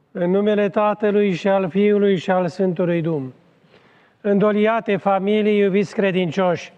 În numele Tatălui și al Fiului și al Sfântului Duh. Îndoliate familii, iubiți credincioși,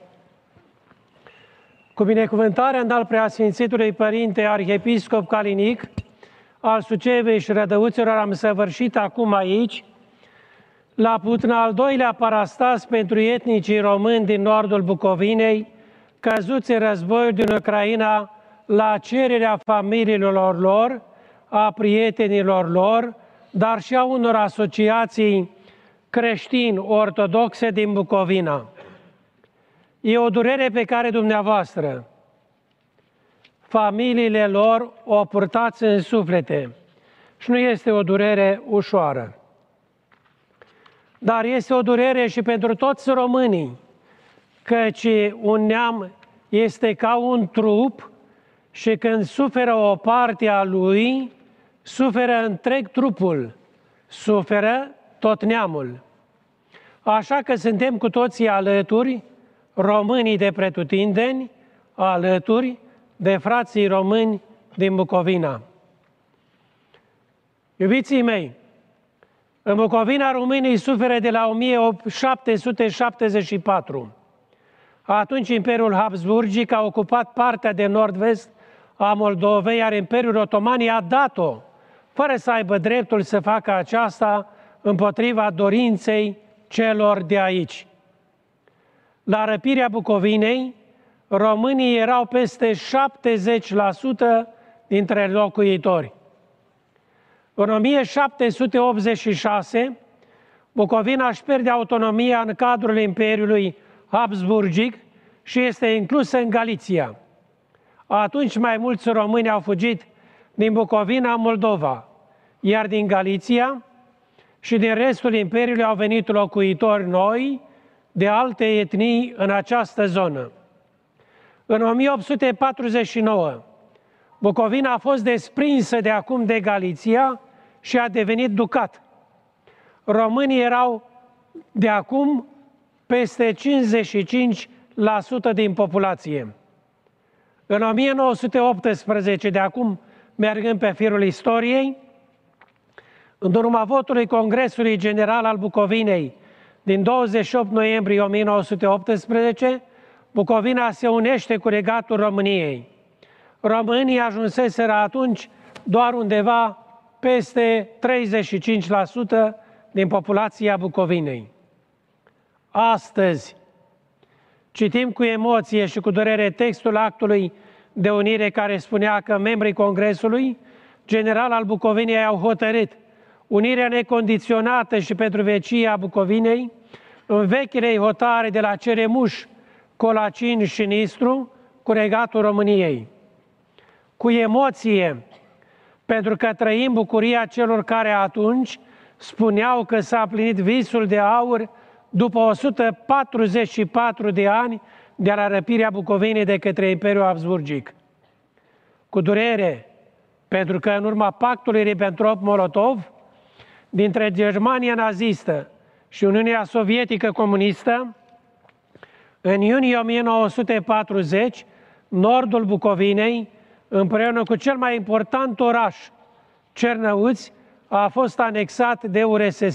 cu binecuvântarea înalt preasfințitului Părinte Arhiepiscop Calinic al Sucevei și Rădăuților am săvârșit acum aici, la Putna, al doilea parastas pentru etnicii români din nordul Bucovinei, căzuți în războiul din Ucraina la cererea familiilor lor, a prietenilor lor, dar și a unor asociații creștini-ortodoxe din Bucovina. E o durere pe care dumneavoastră, familiile lor, o purtați în suflete și nu este o durere ușoară. Dar este o durere și pentru toți românii, căci un neam este ca un trup și când suferă o parte a lui, suferă întreg trupul, suferă tot neamul. Așa că suntem cu toții alături, românii de pretutindeni, alături de frații români din Bucovina. Iubiții mei, în Bucovina românii suferă de la 1774. Atunci Imperiul Habsburgic a ocupat partea de nord-vest a Moldovei, iar Imperiul Otoman i-a dat-o, fără să aibă dreptul să facă aceasta împotriva dorinței celor de aici. La răpirea Bucovinei, românii erau peste 70% dintre locuitori. În 1786, Bucovina își pierde autonomia în cadrul Imperiului Habsburgic și este inclusă în Galiția. Atunci mai mulți români au fugit din Bucovina în Moldova, iar din Galiția și din restul Imperiului au venit locuitori noi de alte etnii în această zonă. În 1849, Bucovina a fost desprinsă de acum de Galiția și a devenit ducat. Românii erau de acum peste 55% din populație. În 1918, de acum mergând pe firul istoriei, în urma votului Congresului General al Bucovinei din 28 noiembrie 1918, Bucovina se unește cu Regatul României. Românii ajunseseră atunci doar undeva peste 35% din populația Bucovinei. Astăzi citim cu emoție și cu durere textul actului de unire care spunea că membrii Congresului General al Bucovinei au hotărât unirea necondiționată și pentru vecia Bucovinei în vechile hotare de la Ceremuș, Colacin și Nistru cu Regatul României. Cu emoție, pentru că trăim bucuria celor care atunci spuneau că s-a plinit visul de aur după 144 de ani de la răpirea Bucovinei de către Imperiul Habsburgic. Cu durere, pentru că în urma pactului Ribbentrop-Molotov dintre Germania nazistă și Uniunea Sovietică comunistă, în iunie 1940, nordul Bucovinei, împreună cu cel mai important oraș, Cernăuți, a fost anexat de URSS.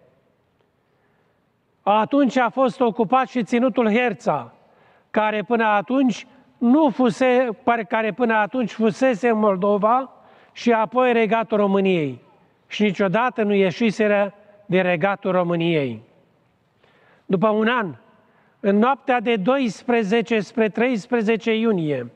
Atunci a fost ocupat și ținutul Herța, care până atunci fusese în Moldova și apoi Regatul României. Și niciodată nu ieșiseră de Regatul României. După un an, în noaptea de 12 spre 13 iunie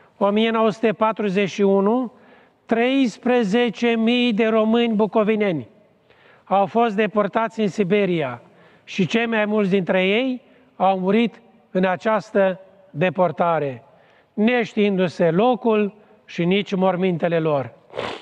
1941, 13.000 de români bucovineni au fost deportați în Siberia și cei mai mulți dintre ei au murit în această deportare, neștiindu-se locul și nici mormintele lor.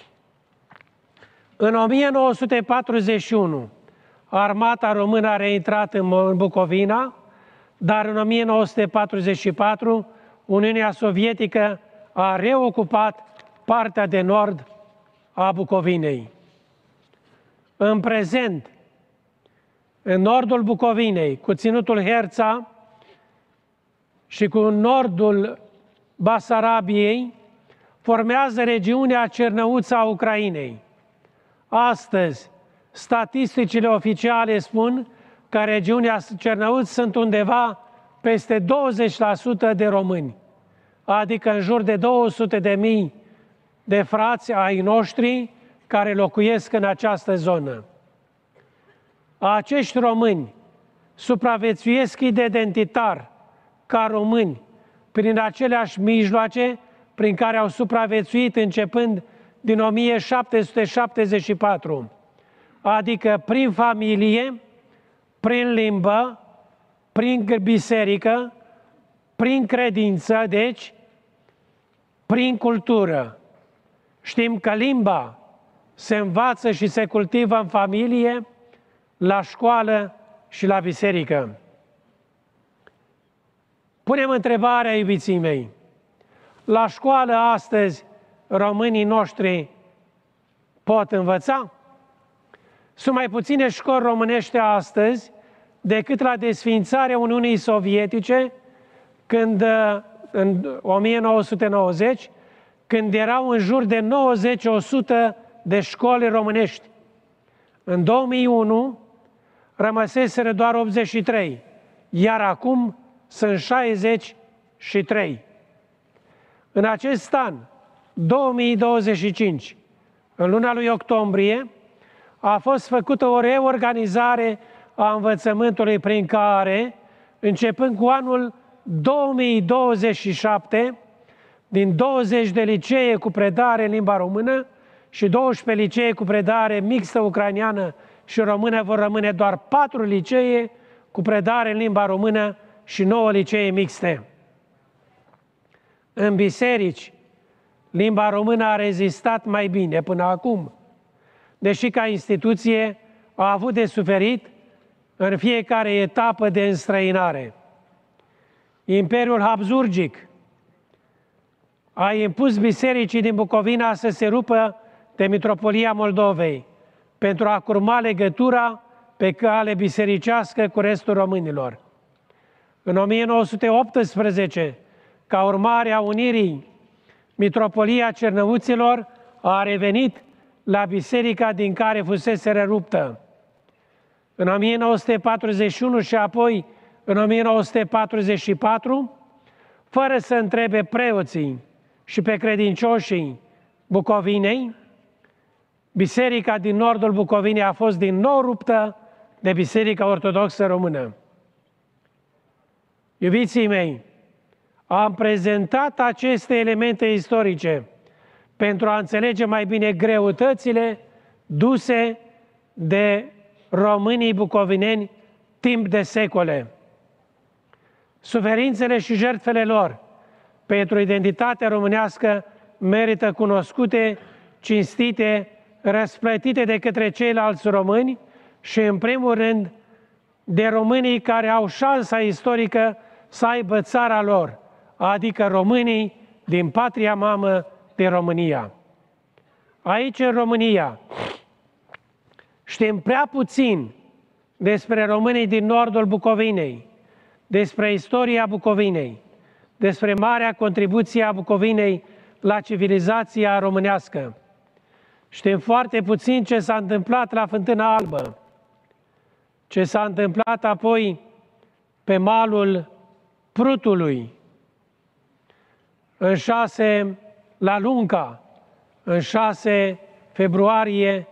În 1941, armata română a reintrat în Bucovina, dar în 1944, Uniunea Sovietică a reocupat partea de nord a Bucovinei. În prezent, în nordul Bucovinei, cu ținutul Herța și cu nordul Basarabiei, formează regiunea Cernăuța a Ucrainei. Astăzi, statisticile oficiale spun că în regiunea Cernăuți sunt undeva peste 20% de români, adică în jur de 200.000 de frați ai noștri care locuiesc în această zonă. Acești români supraviețuiesc identitar ca români prin aceleași mijloace prin care au supraviețuit începând din 1774, adică prin familie, prin limbă, prin biserică, prin credință, deci, prin cultură. Știm că limba se învață și se cultivă în familie, la școală și la biserică. Punem întrebarea, iubiții mei, la școală astăzi românii noștri pot învăța? Sunt mai puține școli românești astăzi decât la desființarea Uniunii Sovietice, când, în 1990, când erau în jur de 90-100 de școli românești. În 2001 rămăseseră doar 83, iar acum sunt 63. În acest an, 2025, în luna lui octombrie, a fost făcută o reorganizare a învățământului prin care, începând cu anul 2027, din 20 de licee cu predare în limba română și 12 licee cu predare mixtă ucraineană și română, vor rămâne doar 4 licee cu predare în limba română și 9 licee mixte. În biserici, limba română a rezistat mai bine până acum, deși ca instituție a avut de suferit în fiecare etapă de înstrăinare. Imperiul Habsburgic a impus bisericii din Bucovina să se rupă de Mitropolia Moldovei pentru a curma legătura pe cale bisericească cu restul românilor. În 1918, ca urmare a unirii, Mitropolia Cernăuților a revenit la biserica din care fusese ruptă. În 1941 și apoi în 1944, fără să întrebe preoții și pe credincioșii Bucovinei, biserica din nordul Bucovinei a fost din nou ruptă de Biserica Ortodoxă Română. Iubiții mei, am prezentat aceste elemente istorice pentru a înțelege mai bine greutățile duse de românii bucovineni timp de secole. Suferințele și jertfele lor pentru identitatea românească merită cunoscute, cinstite, răsplătite de către ceilalți români și, în primul rând, de românii care au șansa istorică să aibă țara lor, adică românii din patria mamă, din România. Aici, în România, știm prea puțin despre românii din nordul Bucovinei, despre istoria Bucovinei, despre marea contribuție a Bucovinei la civilizația românească. Știm foarte puțin ce s-a întâmplat la Fântâna Albă, ce s-a întâmplat apoi pe malul Prutului, la Lunca, în 6 februarie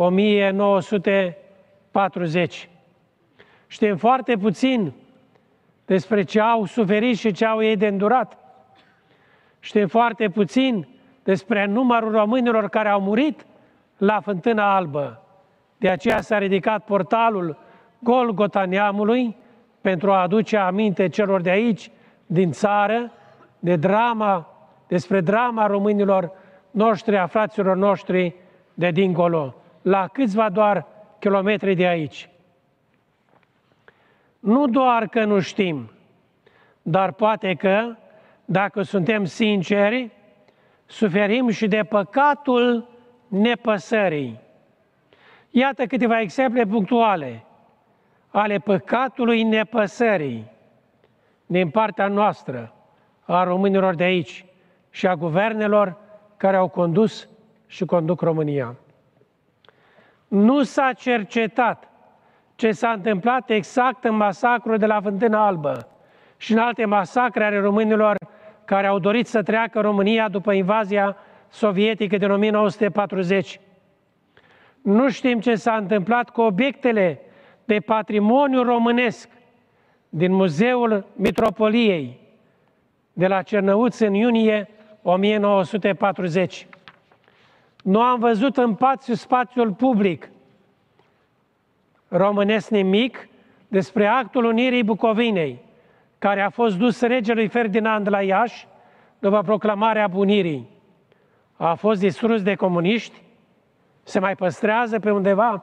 1940. Știm foarte puțin despre ce au suferit și ce au ei de îndurat. Știm foarte puțin despre numărul românilor care au murit la Fântâna Albă. De aceea s-a ridicat portalul Golgota Neamului pentru a aduce aminte celor de aici, din țară, despre drama românilor noștri, a fraților noștri de dincolo, la câțiva doar kilometri de aici. Nu doar că nu știm, dar poate că, dacă suntem sinceri, suferim și de păcatul nepăsării. Iată câteva exemple punctuale ale păcatului nepăsării din partea noastră, a românilor de aici și a guvernelor care au condus și conduc România. Nu s-a cercetat ce s-a întâmplat exact în masacrul de la Fântâna Albă și în alte masacre ale românilor care au dorit să treacă România după invazia sovietică din 1940. Nu știm ce s-a întâmplat cu obiectele de patrimoniu românesc din Muzeul Mitropoliei de la Cernăuți în iunie 1940. Nu am văzut în spațiul public românesc nimic despre actul unirii Bucovinei, care a fost dus regelui Ferdinand la Iași după proclamarea unirii. A fost distrus de comuniști? Se mai păstrează pe undeva?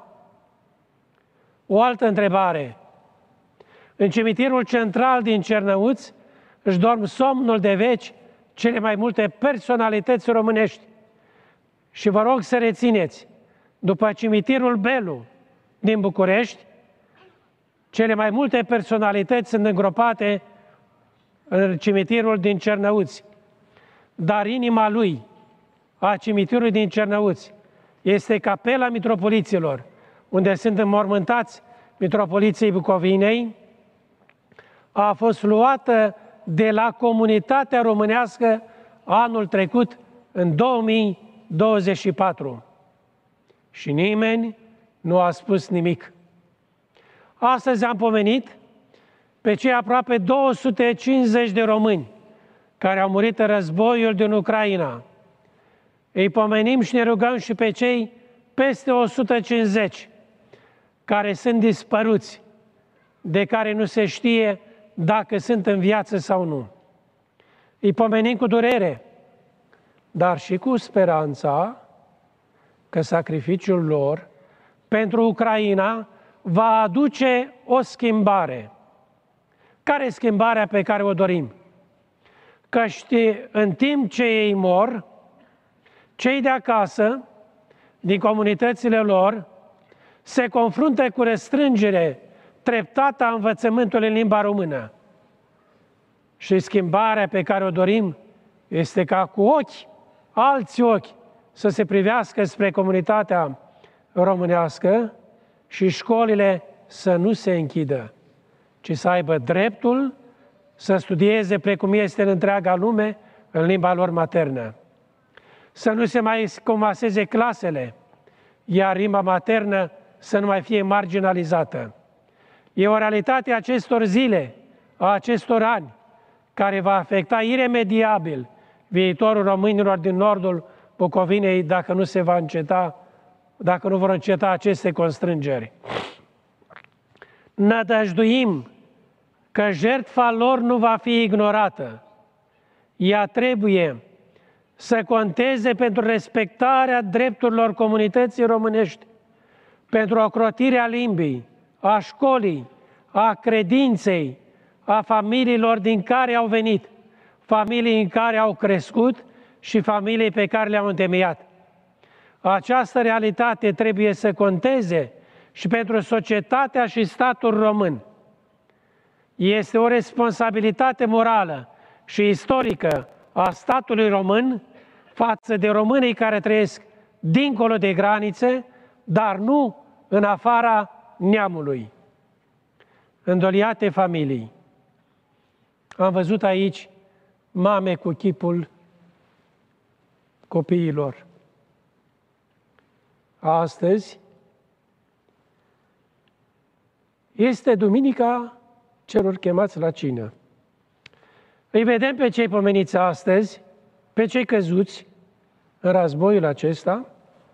O altă întrebare. În cimitirul central din Cernăuți își dorm somnul de veci cele mai multe personalități românești. Și vă rog să rețineți, după cimitirul Belu din București, cele mai multe personalități sunt îngropate în cimitirul din Cernăuți. Dar inima lui, a cimitirului din Cernăuți, este capela mitropoliților, unde sunt înmormântați mitropoliții Bucovinei, a fost luată de la comunitatea românească anul trecut, în 2024. Și nimeni nu a spus nimic. Astăzi am pomenit pe cei aproape 250 de români care au murit în războiul din Ucraina. Îi pomenim și ne rugăm și pe cei peste 150 care sunt dispăruți, de care nu se știe dacă sunt în viață sau nu. Îi pomenim cu durere, dar și cu speranța că sacrificiul lor pentru Ucraina va aduce o schimbare. Care e schimbarea pe care o dorim? Căci în timp ce ei mor, cei de acasă, din comunitățile lor, se confruntă cu restrângere treptată a învățământului în limba română. Și schimbarea pe care o dorim este ca cu ochi, alți ochi, să se privească spre comunitatea românească și școlile să nu se închidă, ci să aibă dreptul să studieze precum este în întreaga lume, în limba lor maternă. Să nu se mai comaseze clasele, iar limba maternă să nu mai fie marginalizată. E o realitate a acestor zile, a acestor ani, care va afecta iremediabil viitorul românilor din nordul Bucovinei dacă nu vor înceta aceste constrângeri. Nădăjduim că jertfa lor nu va fi ignorată. Ea trebuie să conteze pentru respectarea drepturilor comunității românești, pentru ocrotirea limbii, a școlii, a credinței, a familiilor din care au venit, familii în care au crescut și familii pe care le-au întemeiat. Această realitate trebuie să conteze și pentru societatea și statul român. Este o responsabilitate morală și istorică a statului român față de românii care trăiesc dincolo de granițe, dar nu în afara neamului. Îndoliate familii. Am văzut aici mame cu chipul copiilor. Astăzi este duminica celor chemați la cină. Îi vedem pe cei pomeniți astăzi, pe cei căzuți în războiul acesta,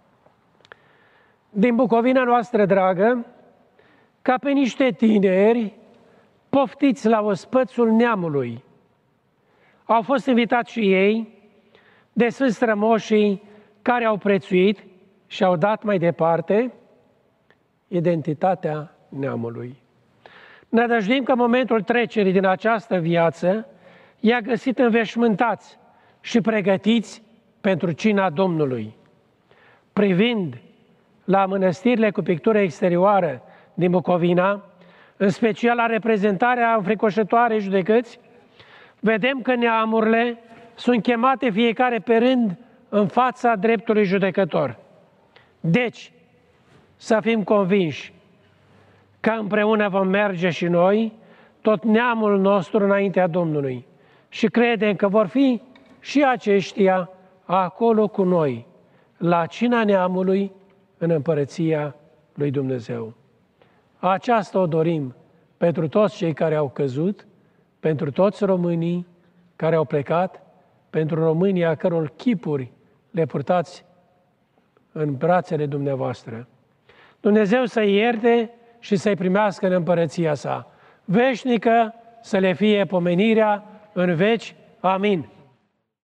din Bucovina noastră dragă, ca pe niște tineri poftiți la ospățul neamului. Au fost invitați și ei de sfânți strămoșii care au prețuit și au dat mai departe identitatea neamului. Ne nădăjduim că momentul trecerii din această viață i-a găsit înveșmântați și pregătiți pentru cina Domnului. Privind la mănăstirile cu pictură exterioară din Bucovina, în special la reprezentarea înfricoșătoarei judecăți, vedem că neamurile sunt chemate fiecare pe rând în fața dreptului judecător. Deci, să fim convinși că împreună vom merge și noi, tot neamul nostru înaintea Domnului, și credem că vor fi și aceștia acolo cu noi, la cina neamului, în împărăția lui Dumnezeu. Aceasta o dorim pentru toți cei care au căzut, pentru toți românii care au plecat, pentru românii a căror chipuri le purtați în brațele dumneavoastră. Dumnezeu să-i ierte și să-i primească în împărăția sa. Veșnică să le fie pomenirea în veci. Amin.